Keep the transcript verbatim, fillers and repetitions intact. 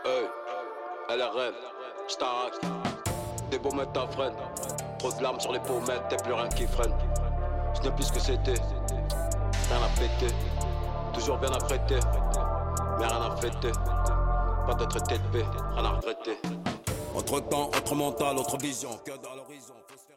Hey, L R M, j't'arrache. T'es beau mettre ta freine. Trop de larmes sur les pommettes, t'es plus rien qui freine. Je n'ai plus ce que c'était. Rien à péter. Toujours bien apprêté. Mais rien à fêter. Pas d'être traité de paix, rien à regretter. Entre temps, autre mental, autre vision. Que dans l'horizon.